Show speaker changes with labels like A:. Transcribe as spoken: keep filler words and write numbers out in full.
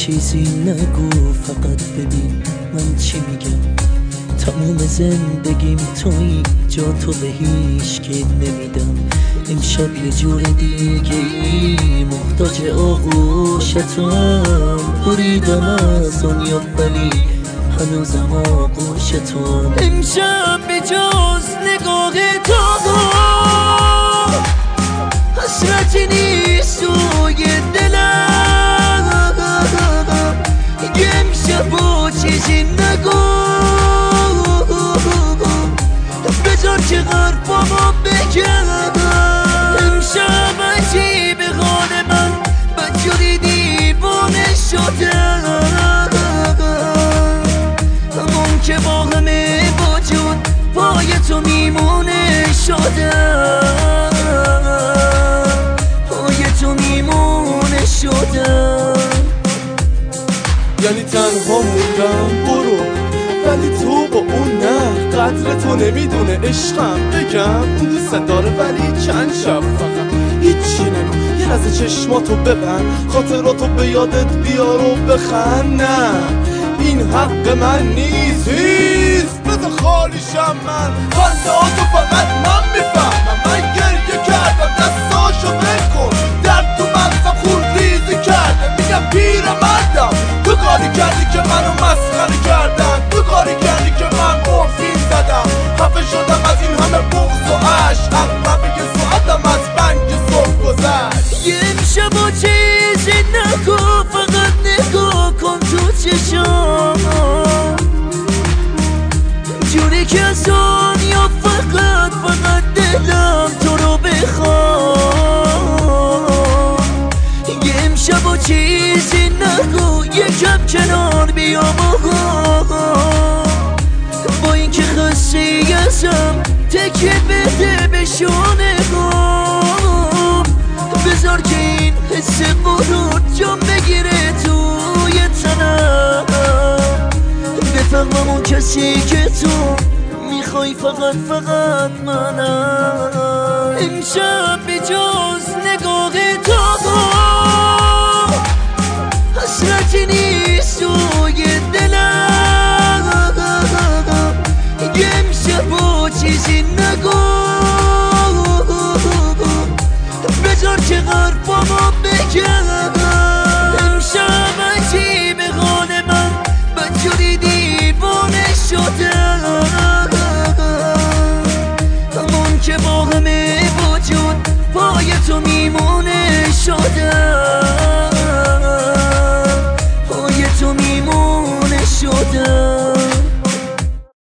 A: چیزی نگو، فقط ببین من چی میگم. تموم زندگیم تویی، جا تو به هیچ کی نمیدم. امشب یه جور دیگه ای، محتاج آغوشتم. بریدم از دنیا ولی هنوزم آغوشتم. امشب به جز نگاه تو حسرتی نیست توی دلم. امشب با چیزی نگو، بذار که حرفامو بگم. امشب عجیب حال من بدجوری دیوانه شدم. همون که با همه وجود پای تو میمونه شدم. پای تو میمونه شدم.
B: یعنی تنها موندم برو، ولی تو با اون نه. قدر تو نمیدونه عشقم، بگم اون دوست داره ولی چند شب فقط هیچی نگو. یه لحظه چشماتو ببند، خاطراتو به یادت بیار و بخند. نه این حق من نیست، هیست بذار خالیشم من. خندهاتو فقط من میفهمم. من گریه کردم دستاشو بکن، درد تو مغزم خون ریزی کرده. میگم پیرمردم، تو کاری کردی که منو مسخره کردن. تو کاری کردی که من مورفین زدم. خفه شدم از این همه بغض و عشق. اغلبه یه ساعتم از بنگ صبح گذشت.
A: یه امشب و چیزی نگو، فقط نگاه کن تو چشام. جوری که از دنیا فقط فقط دلم تو رو بخوام. یه امشب و چیزی نگو، یکم کنار بیام. با این که خسته ازم تکیه بده به شانه‌ام. بذار که این حس غرور جام بگیره توی تنم. بفهمم اون کسی که تو میخوای فقط فقط منم. امشب به جز نگاه تو حسرتی نیست توی دلم. امشب با چیزی نگو، بذار که حرفامو بگم. امشب عجیب حال من بدجوری دیوانه شدم. همون که با همه وجود پای تو میمونه شدم.